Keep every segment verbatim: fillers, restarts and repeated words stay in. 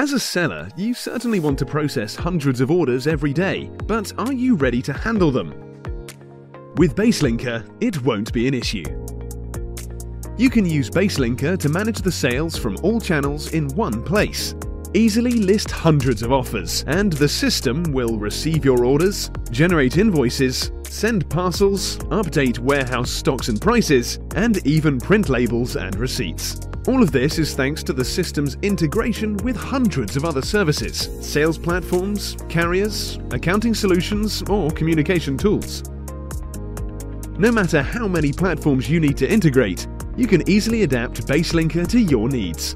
As a seller, you certainly want to process hundreds of orders every day, but are you ready to handle them? With Baselinker, it won't be an issue. You can use Baselinker to manage the sales from all channels in one place. Easily list hundreds of offers, and the system will receive your orders, generate invoices, send parcels, update warehouse stocks and prices, and even print labels and receipts. All of this is thanks to the system's integration with hundreds of other services, sales platforms, carriers, accounting solutions, or communication tools. No matter how many platforms you need to integrate, you can easily adapt Baselinker to your needs.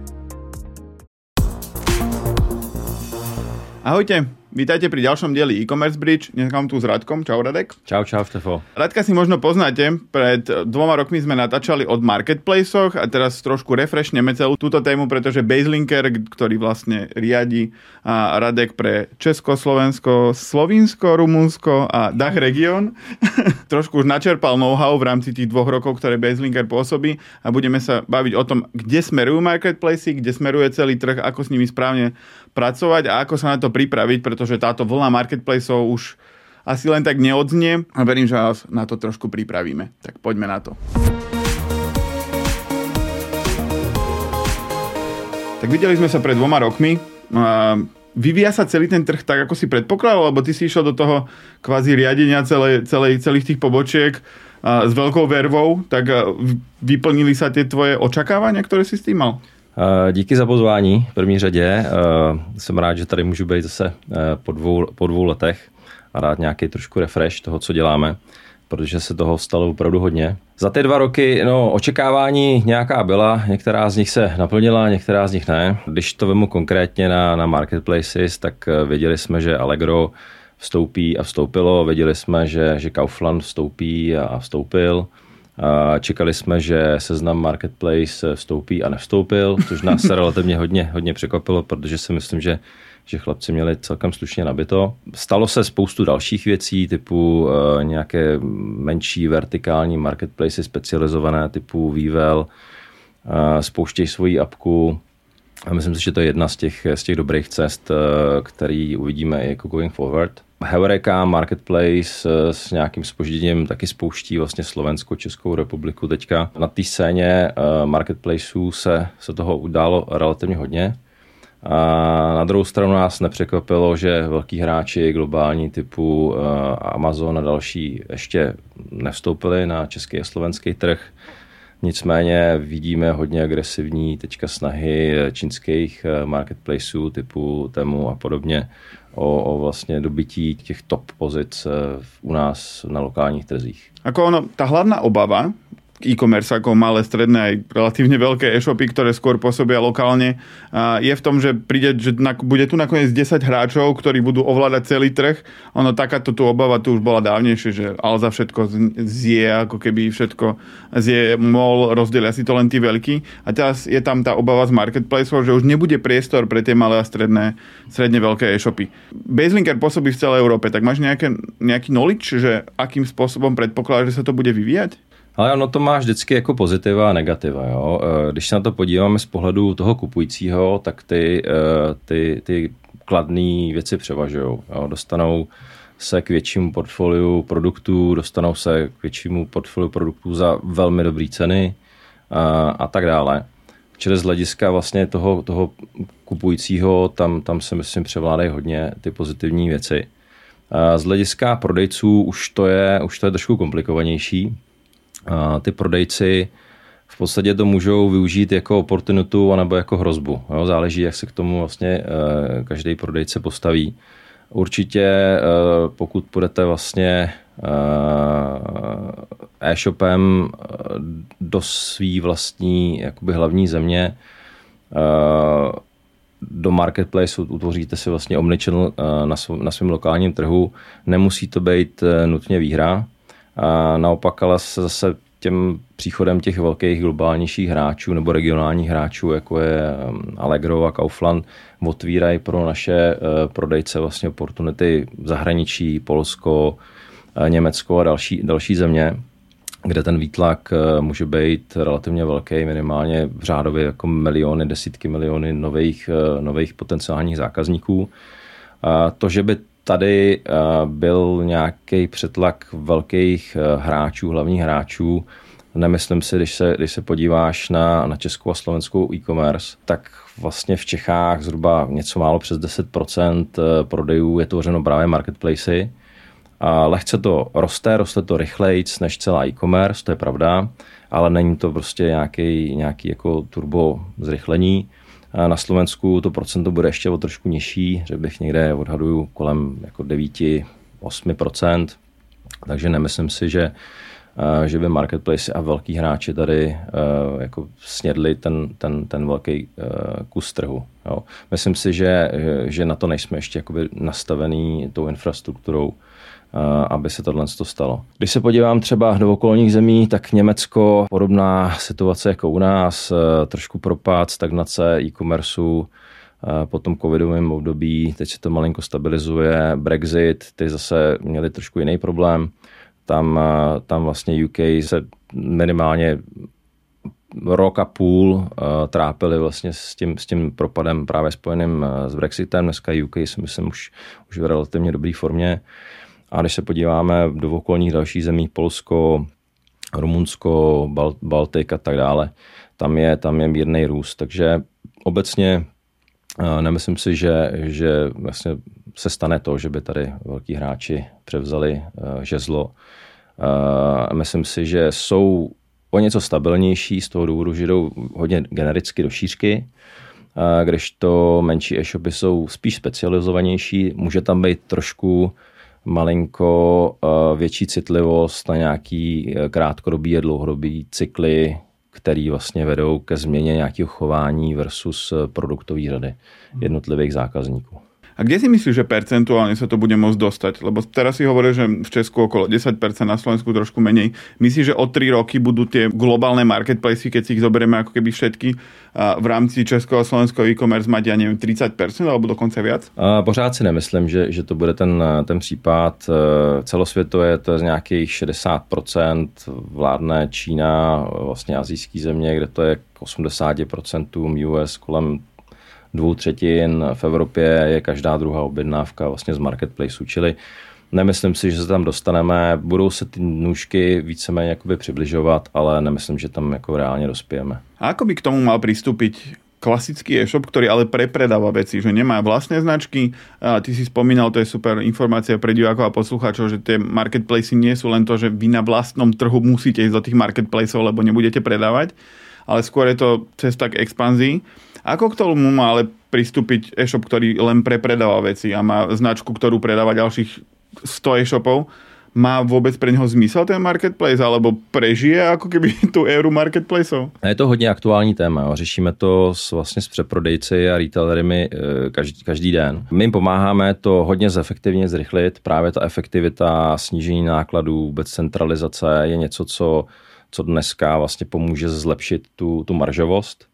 Ahojte, vítajte pri ďalšom dieli e-commerce bridge. Dnes mám tu s Radkom. Čau Radek. Čau, čau Štefo. Radka si možno poznáte, pred dvoma rokmi sme natáčali od marketplaceoch a teraz trošku refreshneme celú túto tému, pretože Baselinker, ktorý vlastne riadi Radek pre Česko, Slovensko, Slovinsko, Rumunsko a D A C H región, trošku už načerpal know-how v rámci tých dvoch rokov, ktoré Baselinker pôsobí, a budeme sa baviť o tom, kde smerujú marketplacy, kde smeruje celý trh, ako s nimi správne pracovať a ako sa na to pripraviť, pretože táto vlna marketplaceov už asi len tak neodznie a verím, že vás na to trošku pripravíme. Tak poďme na to. Tak videli sme sa pred dvoma rokmi. Vyvíja sa celý ten trh tak, ako si predpokladal, lebo ty si išiel do toho kvázi riadenia celej, celej, celých tých pobočiek s veľkou vervou, tak vyplnili sa tie tvoje očakávania, ktoré si s tým mal? Díky za pozvání v první řadě. Jsem rád, že tady můžu být zase po dvou, po dvou letech a dát nějaký trošku refresh toho, co děláme, protože se toho stalo opravdu hodně. Za ty dva roky no, očekávání nějaká byla, některá z nich se naplnila, některá z nich ne. Když to vemu konkrétně na, na marketplaces, tak věděli jsme, že Allegro vstoupí a vstoupilo, věděli jsme, že, že Kaufland vstoupí a vstoupil. Čekali jsme, že Seznam Marketplace vstoupí a nevstoupil, což nás se relativně hodně, hodně překvapilo, protože si myslím, že, že chlapci měli celkem slušně nabito. Stalo se spoustu dalších věcí, typu uh, nějaké menší vertikální marketplace specializované, typu Wevel, uh, spouštějí svoji apku. A myslím si, že to je jedna z těch, z těch dobrých cest, uh, který uvidíme i jako going forward. Heureka Marketplace s nějakým zpožděním taky spouští vlastně Slovensko, Českou republiku teďka. Na té scéně marketplaceů se, se toho událo relativně hodně. A na druhou stranu nás nepřekvapilo, že velký hráči globální typu Amazon a další ještě nevstoupili na český a slovenský trh. Nicméně vidíme hodně agresivní teďka snahy čínských marketplaceů typu Temu a podobně o, o vlastně dobytí těch top pozic u nás na lokálních trzích. Ako ono, tá hlavná obava e-commerce ako malé, stredné aj relatívne veľké e-shopy, ktoré skôr pôsobia lokálne, je v tom, že príde, že bude tu nakoniec desať hráčov, ktorí budú ovládať celý trh. Ono, takáto tu obava tu už bola dávnejšie, že Alza všetko zje, ako keby všetko zje mol, rozdelia si to len tí veľkí. A teraz je tam tá obava z marketplaceov, že už nebude priestor pre tie malé a stredné, stredne veľké e-shopy. Baselinker pôsobí v celej Európe, tak máš nejaké, nejaký knowledge, že akým spôsobom predpokladáš, že sa to bude vyvíjať? Ale ono to má vždycky jako pozitiva a negativa. Jo? Když se na to podíváme z pohledu toho kupujícího, tak ty, ty, ty kladné věci převažují. Dostanou se k většímu portfoliu produktů, dostanou se k většímu portfoliu produktů za velmi dobré ceny a, a tak dále. Čili z hlediska vlastně toho, toho kupujícího, tam, tam se myslím převládají hodně ty pozitivní věci. A z hlediska prodejců už to je, už to je trošku komplikovanější. A ty prodejci v podstatě to můžou využít jako oportunitu anebo jako hrozbu. Jo? Záleží, jak se k tomu vlastně každý prodejce postaví. Určitě pokud půjdete vlastně e-shopem do svý vlastní jakoby hlavní země, do marketplace utvoříte si vlastně omnichannel na, sv- na svém lokálním trhu. Nemusí to být nutně výhra. A naopak ale se zase těm příchodem těch velkých globálnějších hráčů nebo regionálních hráčů, jako je Allegro a Kaufland, otvírají pro naše prodejce vlastně oportunity v zahraničí, Polsko, Německo a další, další země. kde ten výtlak může být relativně velký, minimálně v řádově jako miliony, desítky miliony nových, nových potenciálních zákazníků. To, že by tady byl nějaký přetlak velkých hráčů, hlavních hráčů, nemyslím si, když se, když se podíváš na, na českou a slovenskou e-commerce, tak vlastně v Čechách zhruba něco málo přes deset procent prodejů je tvořeno právě marketplacy. A lehce to roste, roste to rychlejc než celá e-commerce, to je pravda, ale není to prostě nějaký, nějaký jako turbo zrychlení. A na Slovensku to procento bude ještě o trošku nižší, že bych někde odhaduju kolem jako devět až osm procent, takže nemyslím si, že, že by marketplace a velký hráči tady jako snědli ten, ten, ten velký kus trhu. Jo. Myslím si, že, že na to nejsme ještě jakoby nastavený tou infrastrukturou, aby se tohle stalo. Když se podívám třeba do okolních zemí, tak Německo, podobná situace jako u nás, trošku propad, stagnace e-commerceu po tom covidovém období, teď se to malinko stabilizuje, Brexit, ty zase měli trošku jiný problém, tam, tam vlastně U K se minimálně rok a půl uh, trápili vlastně s tím, s tím propadem právě spojeným uh, s Brexitem, dneska U K si myslím už, už v relativně dobré formě. A když se podíváme do okolních dalších zemí, Polsko, Rumunsko, Bal- Baltik a tak dále, tam je, tam je mírný růst. Takže obecně uh, nemyslím si, že, že vlastně se stane to, že by tady velký hráči převzali uh, žezlo. Uh, myslím si, že jsou o něco stabilnější z toho důvodu, že jdou hodně genericky do šířky, uh, kdežto menší e-shopy jsou spíš specializovanější. Může tam být trošku malinko uh, větší citlivost na nějaký krátkodobý a dlouhodobý cykly, který vlastně vedou ke změně nějakého chování versus produktový řady jednotlivých zákazníků. A kde si myslíš, že percentuálne sa to bude môcť dostať? Lebo teraz si hovoril, že v Česku okolo desať percent, na Slovensku trošku menej. Myslíš, že o tri roky budú tie globálne marketplacy, keď si ich zoberieme ako keby všetky, v rámci českého a slovenského e-commerce mať, ja neviem, tridsať percent alebo dokonca viac? A pořád si nemyslím, že, že to bude ten, ten případ. Celosvětově to je z nějakých šedesát procent, vládne Čína, vlastně asijský země, kde to je k osmdesát procent, U S kolem dvou třetin, v Evropě je každá druhá objednávka vlastně z marketplaceu, čili nemyslím si, že se tam dostaneme, budou se ty nůžky víceméně jakoby přibližovat, ale nemyslím, že tam jako reálně dospějeme. A ako by k tomu mal pristúpiť klasický e-shop, ktorý ale prepredáva veci, že nemá vlastné značky? A ty si spomínal, to je super informácia pre divákov a poslucháčov, že tie marketplacy nie sú len to, že vy na vlastnom trhu musíte ísť do tých marketplaceov, lebo nebudete predávať, ale skôr je to cesta k expanzii. Ako k tomu má ale pristúpiť e-shop, ktorý len prepredáva veci a má značku, ktorú predáva ďalších sto e-shopov? Má vôbec pre neho zmysel ten marketplace, alebo prežije ako keby tú éru marketplaceov? Je to hodně aktuální téma. Jo. Řešíme to s, vlastně s přeprodejci a retailery každý, každý den. My jim pomáháme to hodně zefektivně zrychlit. Právě ta efektivita, snížení nákladů, vůbec centralizace je něco, co, co dneska vlastně pomůže zlepšit tu, tu maržovost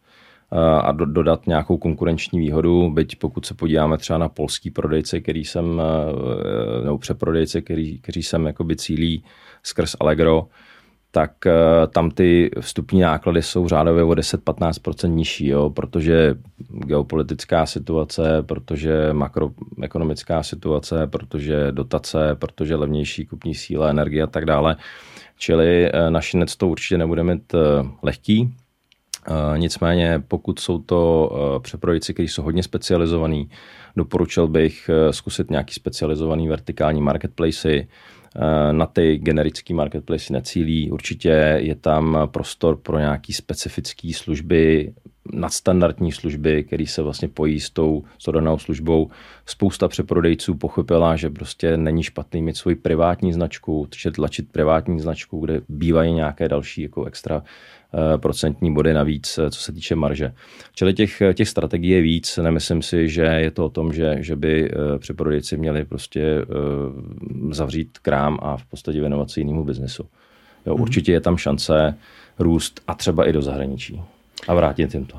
a do, dodat nějakou konkurenční výhodu, byť pokud se podíváme třeba na polský prodejce, který jsem, nebo přeprodejce, který, který jsem jakoby cílí skrz Allegro, tak tam ty vstupní náklady jsou řádově o deset až patnáct procent nižší, jo, protože geopolitická situace, protože makroekonomická situace, protože dotace, protože levnější kupní síla, energie a tak dále. Čili našinec to určitě nebude mít lehký. Uh, nicméně, pokud jsou to uh, přeprodejci, kteří jsou hodně specializovaní, doporučil bych uh, zkusit nějaký specializovaný vertikální marketplacy. Uh, na ty generické marketplacy necílí. Určitě je tam prostor pro nějaký specifické služby, nadstandardní služby, které se vlastně pojí s tou danou službou. Spousta přeprodejců pochopila, že prostě není špatný mít svoji privátní značku, tlačit privátní značku, kde bývají nějaké další jako extra procentní body navíc, co se týče marže. Čili těch, těch strategií je víc. Nemyslím si, že je to o tom, že, že by přeprodejci měli prostě zavřít krám a v podstatě věnovat se jinému biznesu. Jo, určitě je tam šance růst a třeba i do zahraničí. a vrátit jim to.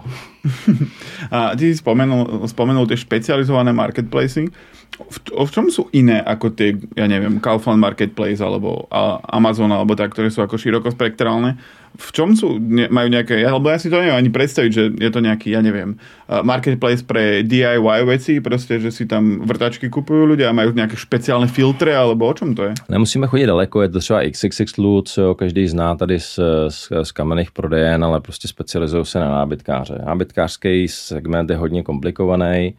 A ty si spomenul, spomenul tie špecializované marketplacy. V, v čom sú iné ako tie, ja neviem, Kaufland Marketplace alebo Amazon alebo tak, ktoré sú ako širokospektrálne? V čom sú, ne, majú nejaké, alebo ja si to neviem ani predstaviť, že je to nejaký, ja neviem, marketplace pre dé í vaj veci, proste, že si tam vrtačky kupujú ľudia a majú nejaké špeciálne filtre, alebo o čom to je? Nemusíme chodit daleko, je to třeba iks iks iks Lutz, jo, každý zná tady z, z, z kamenných prodejen, ale prostě specializují se na nábytkáře. Nábytkářský segment je hodně komplikovaný,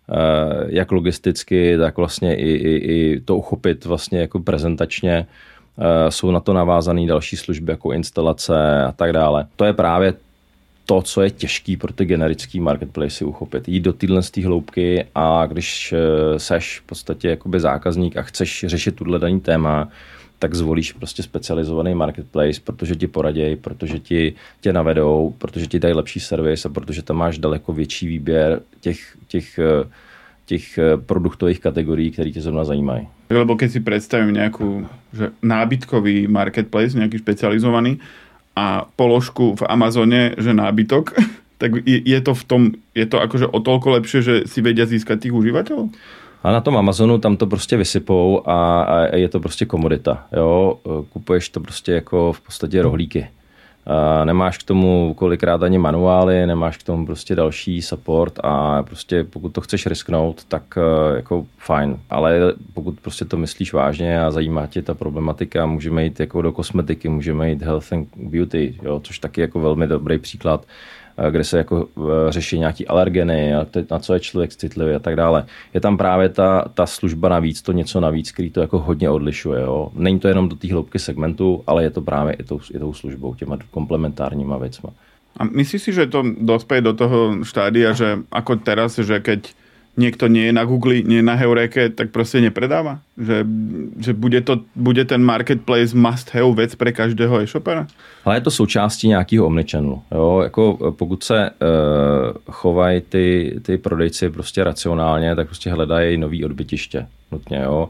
jak logisticky, tak vlastně i, i, i to uchopit vlastně jako prezentačně. Jsou na to navázané další služby jako instalace a tak dále. To je právě to, co je těžký pro ty generický marketplace uchopit. Jít do téhle hloubky a když seš v podstatě jakoby zákazník a chceš řešit tuhle daný téma, tak zvolíš prostě specializovaný marketplace, protože ti poradějí, protože ti tě navedou, protože ti dají lepší servis a protože tam máš daleko větší výběr těch, těch, těch produktových kategorií, které tě zrovna zajímají. Lebo keď si predstavím nejakú že nábytkový marketplace, nejaký špecializovaný a položku v Amazone, že nábytok, tak je to v tom, je to akože o toľko lepšie, že si vedia získať tých užívateľov? A na tom Amazonu tam to prostě vysypou a, a je to prostě komodita. Jo? Kupuješ to prostě jako v podstatě rohlíky. A nemáš k tomu kolikrát ani manuály, nemáš k tomu prostě další support a prostě pokud to chceš risknout, tak jako fajn. Ale pokud prostě to myslíš vážně a zajímá tě ta problematika, můžeme jít jako do kosmetiky, můžeme jít health and beauty, jo? Což taky jako velmi dobrý příklad, kde se jako řeší nějaký alergeny a na co je člověk citlivý a tak dále. Je tam právě ta, ta služba navíc, to něco navíc, který to jako hodně odlišuje. Jo. Není to jenom do té hloubky segmentu, ale je to právě i tou, i tou službou, těma komplementárníma věcma. A myslíš si, že to dospeje do toho štádia, že ako teraz, že keď niekto nie je na Google, nie je na Heureke, tak proste nepredáva? Že, že bude, to, bude ten marketplace must have vec pre každého e-shopera? Ale je to součástí nějakého omnichannelu. Jo? Jako pokud se uh, chovají ty, ty prodejci prostě racionálně, tak prostě hledají nový odbytiště. Nutně, jo?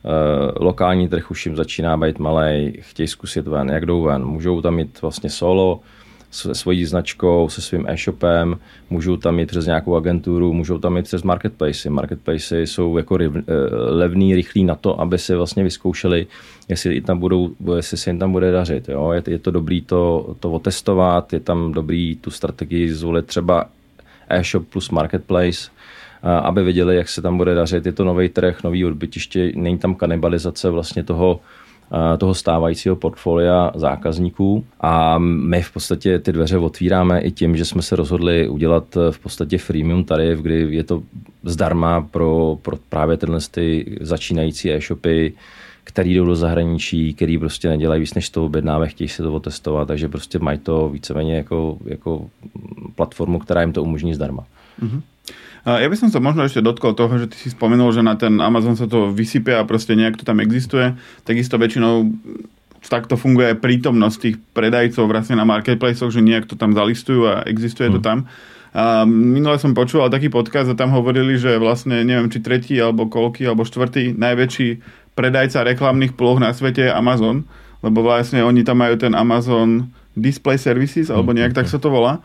Uh, lokální trh už jim začíná být malej, chtějí zkusit ven, jak jdou ven. Můžou tam mít vlastně solo, se svojí značkou, se svým e-shopem, můžou tam jít přes nějakou agenturu, můžou tam jít přes marketplace. Marketplace jsou jako levný, rychlý na to, aby si vlastně vyzkoušeli, jestli, tam budou, jestli se jim tam bude dařit. Jo? Je, je to dobrý to, to otestovat, je tam dobrý tu strategii zvolit třeba e-shop plus marketplace, aby viděli, jak se tam bude dařit. Je to nový trh, nový odbytiště, není tam kanibalizace vlastně toho, toho stávajícího portfolia zákazníků a my v podstatě ty dveře otvíráme i tím, že jsme se rozhodli udělat v podstatě freemium tarif, kdy je to zdarma pro, pro právě tyhle ty začínající e-shopy, který jdou do zahraničí, který prostě nedělají víc než sto objednávek, chtějí si to otestovat, takže prostě mají to víceméně jako, jako platformu, která jim to umožní zdarma. Mm-hmm. Ja by som sa možno ešte dotkol toho, že ty si spomenul, že na ten Amazon sa to vysypie a proste nejak to tam existuje. Takisto väčšinou takto funguje aj prítomnosť tých predajcov vlastne na marketplaceoch, že nejak to tam zalistujú a existuje hmm. to tam. A minule som počúval taký podcast a tam hovorili, že vlastne neviem, či tretí alebo koľký alebo štvrtý najväčší predajca reklamných ploch na svete je Amazon, lebo vlastne oni tam majú ten Amazon Display Services alebo nejak tak sa to volá.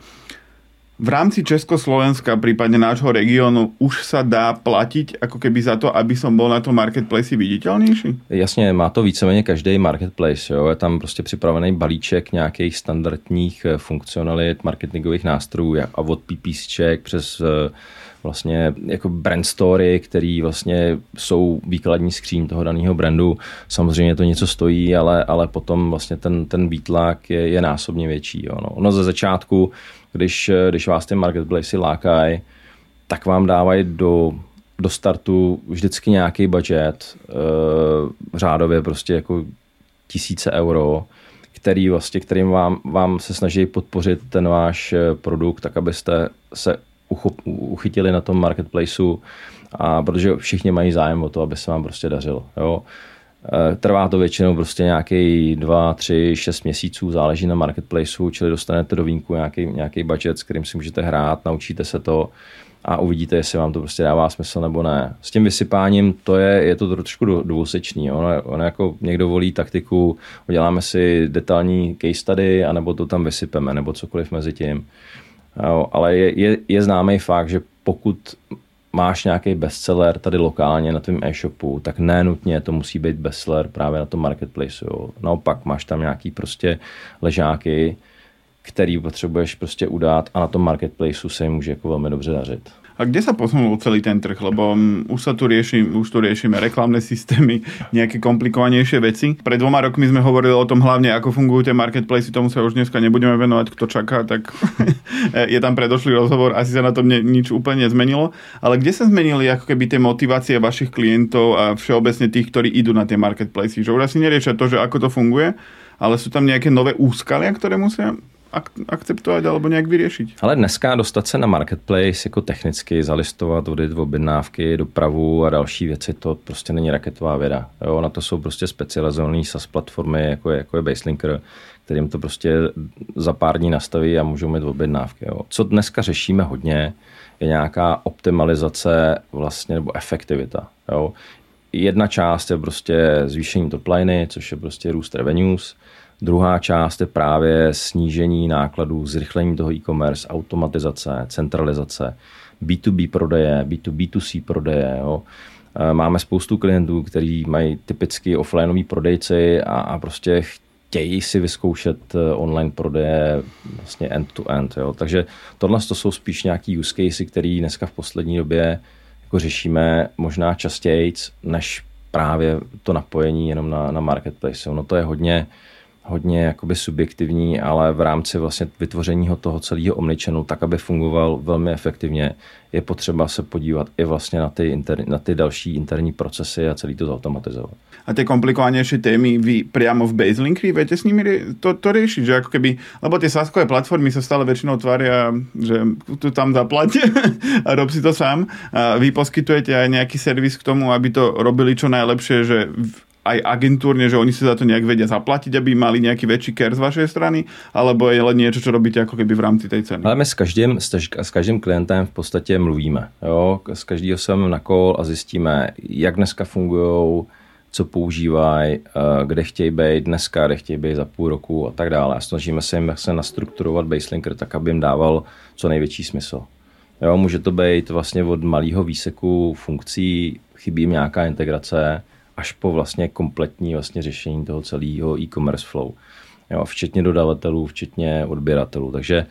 V rámci Československa, prípadne nášho regiónu, už sa dá platiť ako keby za to, aby som bol na tom marketplace viditeľnejší? Jasně, má to víceméně každý marketplace. Jo? Je tam prostě připravený balíček nějakých standardních funkcionalit, marketingových nástrojů a od PPCček přes vlastně jako brand story, který vlastně jsou výkladní skříň toho daného brandu. Samozřejmě to něco stojí, ale, ale potom vlastně ten, ten výtlak je, je násobně větší. Jo? No. Ono ze začátku, když, když vás ty marketplace lákají, tak vám dávají do, do startu vždycky nějaký budget, e, řádově prostě jako tisíce euro, který vlastně, kterým vám, vám se snaží podpořit ten váš produkt, tak abyste se uchytili na tom marketplaceu, a protože všichni mají zájem o to, aby se vám prostě dařilo. Jo. Trvá to většinou prostě nějaký dva, tři, šest měsíců, záleží na marketplaceu, čili dostanete do vínku nějaký, nějaký budget, s kterým si můžete hrát, naučíte se to a uvidíte, jestli vám to prostě dává smysl nebo ne. S tím vysypáním to je, je to trošku dvousečný. Ono, ono jako někdo volí taktiku, uděláme si detailní case study, anebo to tam vysypeme, nebo cokoliv mezi tím. Jo, ale je, je, je známý fakt, že pokud máš nějaký bestseller tady lokálně na tvém e-shopu, tak nenutně to musí být bestseller právě na tom marketplace. Jo. Naopak máš tam nějaký prostě ležáky, který potřebuješ prostě udát a na tom marketplaceu se jim může jako velmi dobře dařit. A kde sa posunul celý ten trh? Lebo už sa tu rieši, už tu riešime reklamné systémy, nejaké komplikovanejšie veci. Pred dvoma rokmi sme hovorili o tom hlavne, ako fungujú tie marketplacy, tomu sa už dneska nebudeme venovať, kto čaká, tak je tam predošlý rozhovor, asi sa na tom ne, nič úplne nezmenilo. Ale kde sa zmenili ako keby tie motivácie vašich klientov a všeobecne tých, ktorí idú na tie marketplacy? Že už asi neriešia to, že ako to funguje, ale sú tam nejaké nové úskalia, ktoré musia akceptovat alebo nějak vyřešit. Ale dneska dostat se na marketplace jako technicky, zalistovat, odjet v objednávky, dopravu a další věci, to prostě není raketová věda. Jo, na to jsou prostě specializované SaaS platformy, jako je, jako je Baselinker, kterým to prostě za pár dní nastaví a můžou mít objednávky. Jo. Co dneska řešíme hodně, je nějaká optimalizace vlastně nebo efektivita. Jo. Jedna část je prostě zvýšení topliny, což je prostě růst revenues. Druhá část je právě snížení nákladů, zrychlení toho e-commerce, automatizace, centralizace, bé dvě bé prodeje, bé dvě bé cé prodeje. Jo. Máme spoustu klientů, kteří mají typicky offlineový prodejci a, a prostě chtějí si vyzkoušet online prodeje vlastně end-to-end. Jo. Takže tohle to jsou spíš nějaký use casey, který dneska v poslední době jako řešíme možná častěji, než právě to napojení jenom na, na marketplace. No to je hodně hodně jakoby subjektivní, ale v rámci vlastně vytvoření toho celého omnichannelu, tak aby fungoval velmi efektivně, je potřeba se podívat i vlastně na ty, inter, na ty další interní procesy a celý to zautomatizovat. A tie komplikovanejšie témy vy priamo v Baselinkri viete s nimi to, to riešiť, že ako keby, lebo tie SaaSkové platformy sa stále väčšinou tvária, že tu tam zaplať a rob si to sám. A vy poskytujete aj nejaký servis k tomu, aby to robili čo najlepšie, že aj agentúrne, že oni si za to nejak vedia zaplatiť, aby mali nejaký väčší care z vašej strany, alebo je len niečo, čo robíte ako keby v rámci tej ceny? Ale my s každým, s každým klientem v podstatě mluvíme. Jo? S každého jsem na call a zjistíme, jak dneska fungujou, co používají, kde chtějí být dneska, kde chtějí být za půl roku a tak dále. A snažíme se jim se nastrukturovat Baselinker tak, aby jim dával co největší smysl. Jo? Může to být vlastně od malého výseku funkcí, chybí jim nějaká integrace, až po vlastně kompletní vlastně řešení toho celého e-commerce flow. Jo, včetně dodavatelů, včetně odběratelů. Takže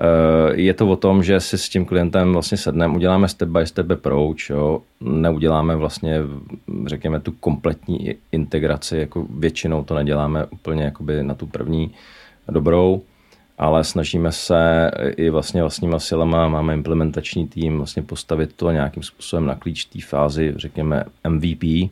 je to o tom, že si s tím klientem vlastně sedneme, uděláme step by step approach, jo, neuděláme vlastně, řekněme, tu kompletní integraci, jako většinou to neděláme úplně jakoby na tu první dobrou, ale snažíme se i vlastně vlastníma silama, máme implementační tým, vlastně postavit to nějakým způsobem na klíč té fázi, řekněme M V P,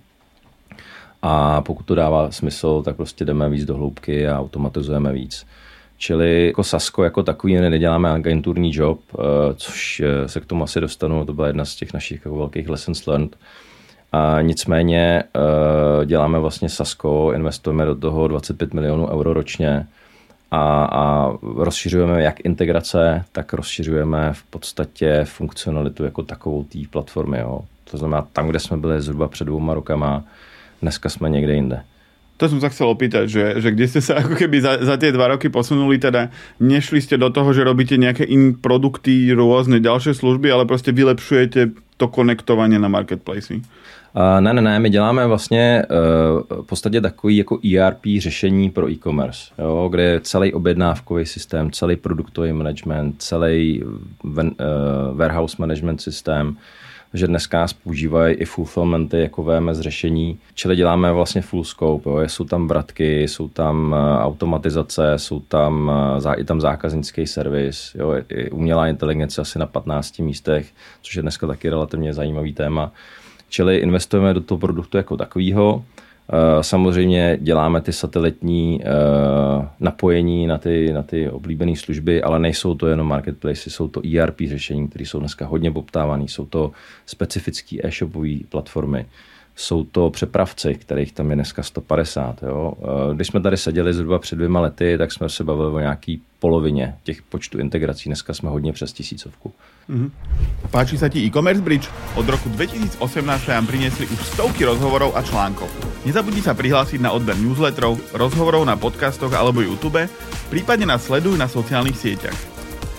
a pokud to dává smysl, tak prostě jdeme víc do hloubky a automatizujeme víc. Čili jako SaaSko jako takový neděláme agenturní job, což se k tomu asi dostanu, to byla jedna z těch našich jako velkých lessons learned. A nicméně děláme vlastně SaaSko, investujeme do toho dvacet pět milionů euro ročně a, a rozšiřujeme jak integrace, tak rozšiřujeme v podstatě funkcionalitu jako takovou té platformy. Jo. To znamená, tam, kde jsme byli zhruba před dvouma rokama, dneska jsme někde jinde. To som sa chcel opýtať, že, že kde ste sa ako keby za, za tie dva roky posunuli, teda nešli ste do toho, že robíte nejaké iné produkty, rôzne ďalšie služby, ale prostě vylepšujete to konektovanie na marketplace. Uh, ne, ne, ne, my děláme vlastně uh, v podstatě takový jako E R P řešení pro e-commerce, jo, kde je celý objednávkový systém, celý produktový management, celý ven, uh, warehouse management systém, že dneska používají i fulfillmenty jako V M S řešení, čili děláme vlastně full scope. Jo. Jsou tam vratky, jsou tam automatizace, jsou tam, je tam zákaznický servis, jo. I umělá inteligence asi na patnácti místech, což je dneska taky relativně zajímavý téma. Čili investujeme do toho produktu jako takového. Samozřejmě děláme ty satelitní napojení na ty, na ty oblíbené služby, ale nejsou to jenom marketplace, jsou to E R P řešení, které jsou dneska hodně poptávané, jsou to specifické e-shopové platformy, jsou to přepravci, kterých tam je dneska sto padesát. Jo. Když jsme tady seděli zhruba před dvěma lety, tak jsme se bavili o nějaký polovině těch počtu integrací. Dneska jsme hodně přes tisícovku. Mm-hmm. Páči sa ti e-commerce bridge? Od roku dvetisícosemnásť vám priniesli už stovky rozhovorov a článkov. Nezabudni sa prihlásiť na odber newsletterov, rozhovorov na podcastoch alebo YouTube, prípadne nás sleduj na sociálnych sieťach.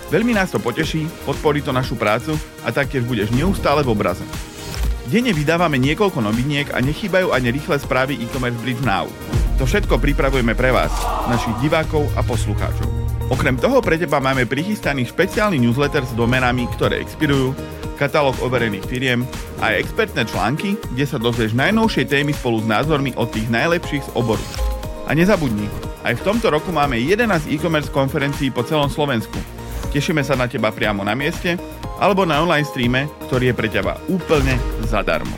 Veľmi nás to poteší, podporí to našu prácu a taktiež budeš neustále v obraze. Denne vydávame niekoľko noviniek a nechýbajú ani rýchle správy e-commerce Brief Now. To všetko pripravujeme pre vás, našich divákov a poslucháčov. Okrem toho pre teba máme prichystaný špeciálny newsletter s domenami, ktoré expirujú, katalóg overených firiem a aj expertné články, kde sa dozvieš najnovšie témy spolu s názormi od tých najlepších z oboru. A nezabudni, aj v tomto roku máme jedenásť e-commerce konferencií po celom Slovensku. Tešíme sa na teba priamo na mieste alebo na online streame, ktorý je pre teba úplne zadarmo.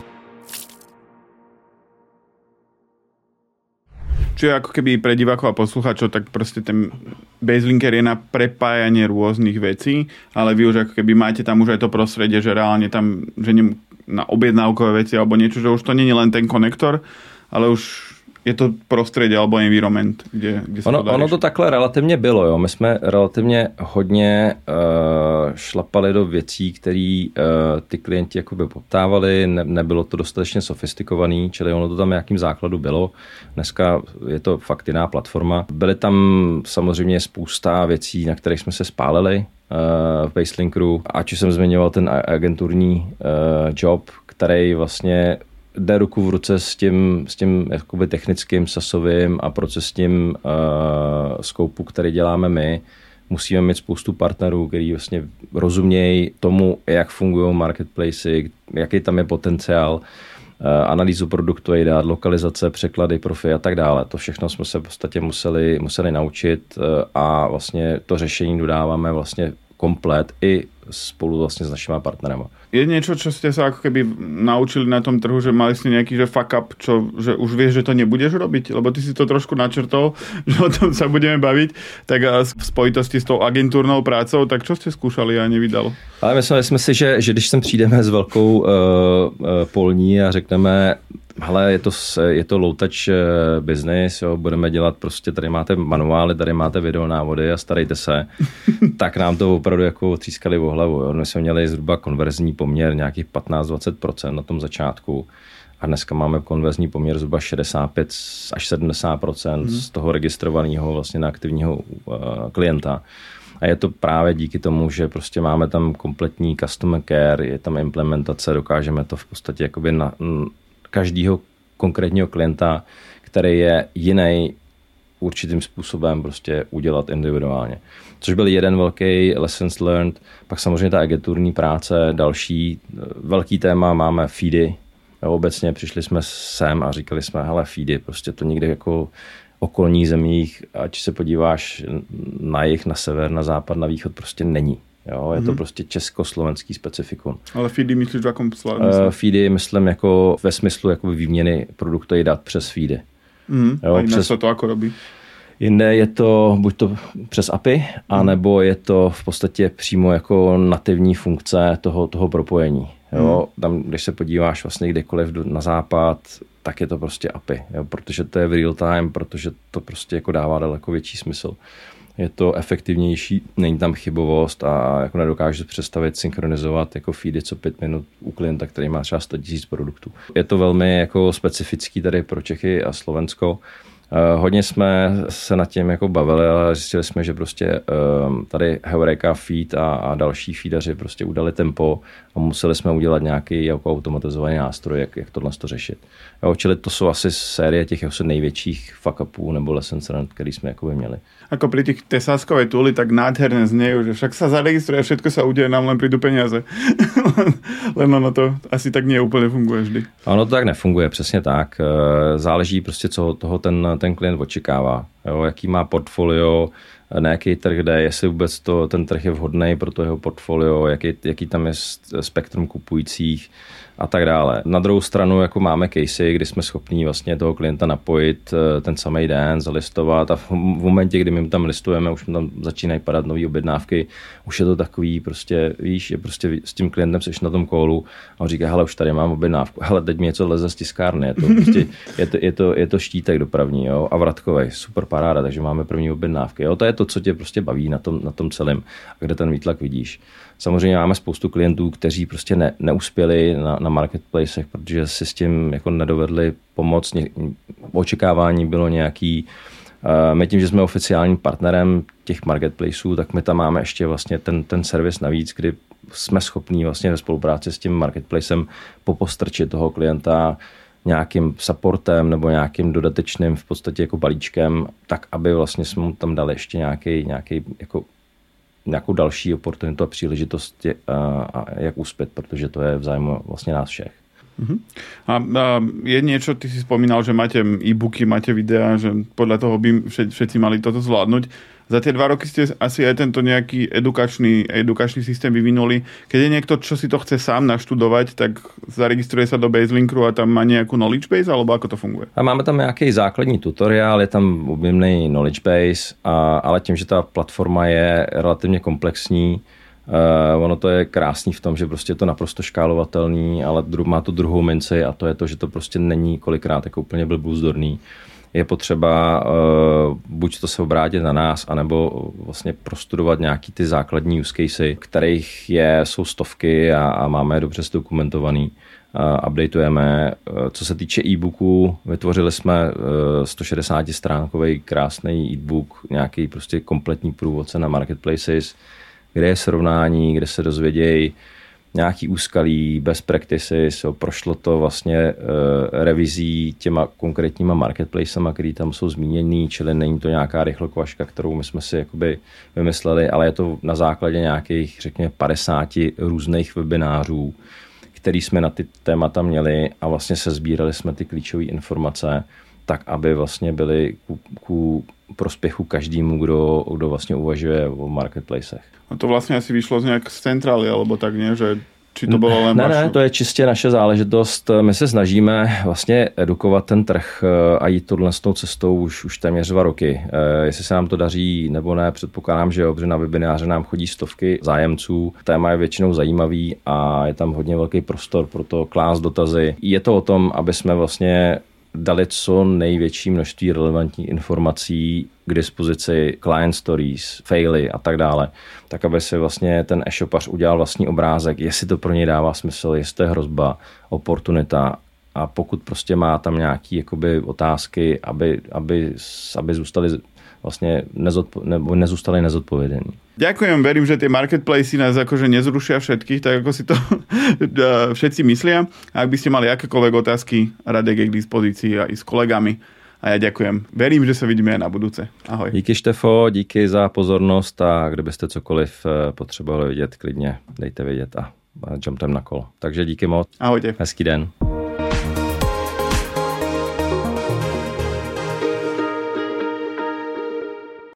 Čiže ako keby pre divákov a poslucháčov, tak proste ten Baselinker je na prepájanie rôznych vecí, ale vy už ako keby máte tam už aj to prostredie, že reálne tam, že nie na objednávkové veci alebo niečo, že už to nie je len ten konektor, ale už je to prostředí alebo environment, kde, kde se ono, to dá ono to takhle relativně bylo. Jo. My jsme relativně hodně uh, šlapali do věcí, které uh, ty klienti jakoby poptávali. Ne, nebylo to dostatečně sofistikovaný, čili ono to tam nějakým základu bylo. Dneska je to fakt jiná platforma. Byly tam samozřejmě spousta věcí, na kterých jsme se spálili uh, v Baselinkeru. Ať už jsem zmiňoval ten agenturní uh, job, který vlastně jde ruku v ruce s tím, s tím jakoby technickým, sasovým a procesním uh, skoupu, který děláme my. Musíme mít spoustu partnerů, kteří vlastně rozumějí tomu, jak fungují marketplacy, jaký tam je potenciál, uh, analýzu produktu, dát, lokalizace, překlady, profi a tak dále. To všechno jsme se v podstatě museli, museli naučit uh, a vlastně to řešení dodáváme vlastně komplet i spolu vlastně s našimi partnerama. Je niečo, čo ste sa ako keby naučili na tom trhu, že mali ste nejaký že fuck up, čo, že už vieš, že to nebudeš robiť? Lebo ty si to trošku načrtol, že o tom sa budeme baviť, tak v spojitosti s tou agentúrnou prácou, tak čo ste skúšali a nevydalo? Ale mysleli jsme si, že, že když sem přijdeme s velkou uh, uh, polní a řekneme, hele, je to, je to low touch business, jo, budeme dělat prostě, tady máte manuály, tady máte videonávody a starejte se, tak nám to opravdu jako třískali o hlavu. Jo. My jsme měli zhruba konverzní poměr nějakých patnáct až dvacet procent na tom začátku a dneska máme konverzní poměr zhruba šedesát pět až sedmdesát procent hmm. z toho registrovaného vlastně na aktivního uh, klienta. A je to právě díky tomu, že prostě máme tam kompletní customer care, je tam implementace, dokážeme to v podstatě jakoby na každého konkrétního klienta, který je jiný, určitým způsobem prostě udělat individuálně. Což byl jeden velký lessons learned. Pak samozřejmě ta agenturní práce, další velký téma, máme feedy. Obecně přišli jsme sem a říkali jsme, hele, feedy, prostě to někde jako okolních zemích, ať se podíváš na jih, na sever, na západ, na východ, prostě není. Jo, je mm-hmm. to prostě československý specifikum. Ale feedy myslíš v jakom slova? Uh, feedy myslím jako ve smyslu jakoby výměny produktu i dat přes feedy. Mm-hmm. Jo, a jinak přes... se to jako robí? Jinde je to buď to přes A P I, mm-hmm. anebo je to v podstatě přímo jako nativní funkce toho, toho propojení. Jo, mm-hmm. Tam, když se podíváš vlastně kdekoliv na západ, tak je to prostě A P I, jo, protože to je v real time, protože to prostě jako dává daleko větší smysl. Je to efektivnější, není tam chybovost a jako nedokážu představit synchronizovat jako feedy co pět minut u klienta, který má třeba sto tisíc produktů. Je to velmi jako specifický tady pro Čechy a Slovensko. Hodně jsme se nad tím jako bavili, ale zjistili jsme, že prostě tady Heureka Feed a, a další feedery prostě udali tempo a museli jsme udělat nějaký jako automatizovaný nástroj, jak, jak tohle to řešit. Jo, čili to jsou asi série těch jako největších fuck upů nebo lessons learned, který jsme jako by měli. Ako pri tých tesáskovej túly, tak nádherne znejú, že však sa zaregistruje, všetko sa udeje, nám len prídu peniaze. Len ono to asi tak nie úplne funguje vždy. Ono to tak nefunguje, přesně tak. Záleží prostě, co toho ten, ten klient očekává. Jo, jaký má portfolio, na jaký trh jde, jestli vůbec to, ten trh je vhodný pro to jeho portfolio, jaký, jaký tam je spektrum kupujících a tak dále. Na druhou stranu jako máme casey, kdy jsme schopní vlastně toho klienta napojit ten samý den, zalistovat a v momentě, kdy my tam listujeme, už tam začínají padat nový objednávky, už je to takový prostě, víš, je prostě s tím klientem seš na tom kolu a on říká, hele, už tady mám objednávku, hele, teď mi něco leze z tiskárny, je to, prostě, je to, je to, je to štítek dopravní, jo, a vratkovej, super paráda, takže máme první objednávky, jo, to je to, co tě prostě baví na tom, na tom celém, kde ten výtlak vidíš. Samozřejmě máme spoustu klientů, kteří prostě ne, neuspěli na, na marketplacech, protože si s tím jako nedovedli pomoct. Očekávání bylo nějaký My tím, že jsme oficiálním partnerem těch marketplaceů, tak my tam máme ještě vlastně ten, ten servis navíc, kdy jsme schopní vlastně ve spolupráci s tím marketplacem popostrčit toho klienta nějakým supportem nebo nějakým dodatečným v podstatě jako balíčkem, tak aby vlastně jsme mu tam dali ještě nějaký, nějaký jako nějakou další oportunitu a příležitost a, a jak uspět, protože to je v zájmu vlastně nás všech. Uh-huh. A, a je niečo, ty si spomínal, že máte e-booky, máte videá, že podľa toho by všetci mali toto zvládnuť. Za tie dva roky ste asi aj tento nejaký edukačný, edukačný systém vyvinuli. Keď je niekto, čo si to chce sám naštudovať, tak zaregistruje sa do Baselinku a tam má nejakú knowledge base, alebo ako to funguje? A máme tam nějaký základní tutoriál, je tam objemný knowledge base, a, ale tím, že ta platforma je relativně komplexní, Uh, ono to je krásný v tom, že prostě je to naprosto škálovatelný, ale dru- má to druhou minci a to je to, že to prostě není kolikrát jako úplně blbůzdorný. Je potřeba uh, buď to se obrátit na nás, anebo vlastně prostudovat nějaký ty základní use casey, kterých je, jsou stovky a, a máme je dobře zdokumentovaný. Uh, updateujeme. Uh, co se týče e-booků, vytvořili jsme uh, sto šedesát stránkový krásný e-book, nějaký prostě kompletní průvodce na marketplaces, kde je srovnání, kde se dozvědějí nějaký úskalí, best practices, jo, prošlo to vlastně e, revizí těma konkrétníma marketplacema, který tam jsou zmíněný, čili není to nějaká rychlokvaška, kterou my jsme si jakoby vymysleli, ale je to na základě nějakých, řekněme, padesáti různých webinářů, který jsme na ty témata měli a vlastně se sbírali jsme ty klíčové informace, tak aby vlastně byly ku, ku prospěchu každému, kdo, kdo vlastně uvažuje o marketplacech. A to vlastně asi vyšlo z nějak z centrály, alebo tak, ne? Že či to bylo len Ne, vašu... ne, to je čistě naše záležitost. My se snažíme vlastně edukovat ten trh a jít tohle s tou cestou už, už téměř dva roky. Jestli se nám to daří nebo ne, předpokládám, že jo, protože na webináře nám chodí stovky zájemců. Téma je většinou zajímavý a je tam hodně velký prostor pro to klást dotazy. Je to o tom, aby jsme vlastně dali co největší množství relevantních informací k dispozici, client stories, faily a tak dále, tak aby si vlastně ten e-shopař udělal vlastní obrázek, jestli to pro něj dává smysl, jestli to je hrozba, oportunita a pokud prostě má tam nějaké jakoby otázky, aby, aby, aby zůstali vlastne nezodpo- nebo nezůstali nezodpovedení. Ďakujem, verím, že tie marketplacy nás akože nezrušia všetkých, tak ako si to všetci myslia. A ak by ste mali akékoľvek otázky, Radek je k dispozícii a i s kolegami. A ja ďakujem. Verím, že sa vidíme aj na budúce. Ahoj. Díky Štefo, díky za pozornost a kdybyste cokoliv potřebovali vidět, klidně dejte vědět a jumptem na kolo. Takže díky moc. Ahojte. Hezký den.